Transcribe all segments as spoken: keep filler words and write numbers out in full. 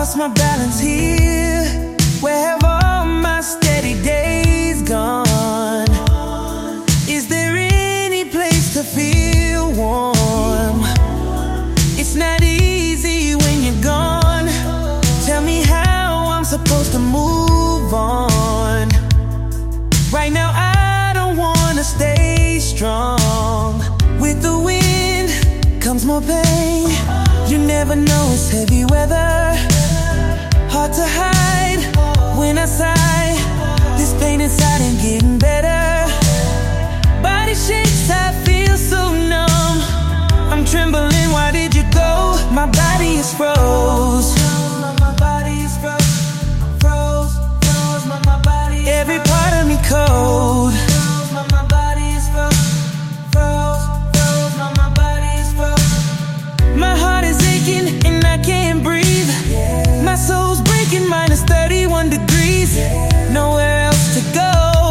lost my balance here. Where have all my steady days gone? Is there any place to feel warm? It's not easy when you're gone. Tell me how I'm supposed to move on. Right now I don't wanna stay strong. With the wind comes more pain. You never know, it's heavy weather. Hard to hide when I sigh. This pain inside ain't getting better. Body shakes, I feel so numb. I'm trembling, why did you go? My body is froze. My body is froze, froze, froze. My, my body is every part of me cold. My, my body is froze, froze, froze. My, my body is froze. My heart is aching and I can't breathe. My soul's breaking, minus thirty-one degrees. Nowhere else to go.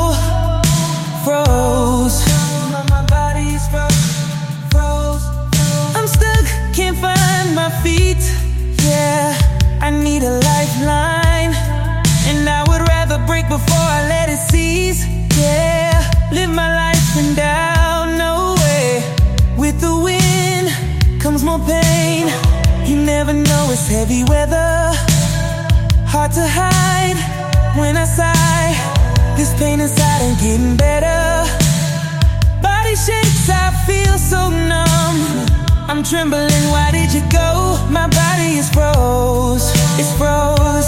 Froze. My body is froze, froze, froze. I'm stuck, can't find my feet. Yeah, I need a lifeline, and I would rather break before I let it seize. Yeah, live my life and down, no way. With the wind comes more pain. You never know, it's heavy weather. Hard to hide when I sigh. This pain inside ain't getting better. Body shakes, I feel so numb. I'm trembling, why did you go? My body is froze, it's froze.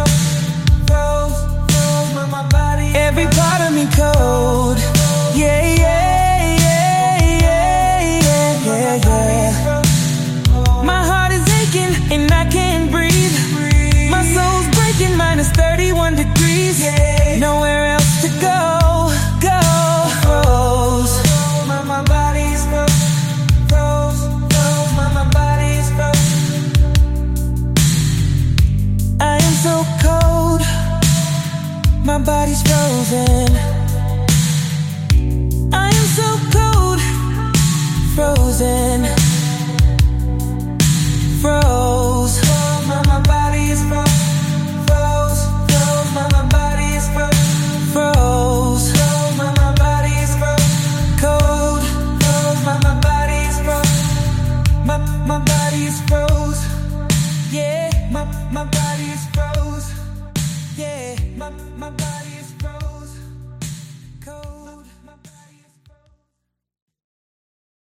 Every part of me cold. Yeah, yeah, yeah, yeah, yeah, yeah, yeah. My heart is aching and I can't breathe. My soul's breaking, minus thirty-one degrees. Nowhere else to go, go. Froze. My, my body's froze, froze, froze. My, my body's froze. I am so cold. My body's frozen. I am so cold, frozen, froze. My, my body is froze, froze, froze. My, my body is froze, froze. My, my body is froze, cold, froze. My, my body is froze, my, my body is froze. Yeah, my, my body is froze. Yeah, my, my body.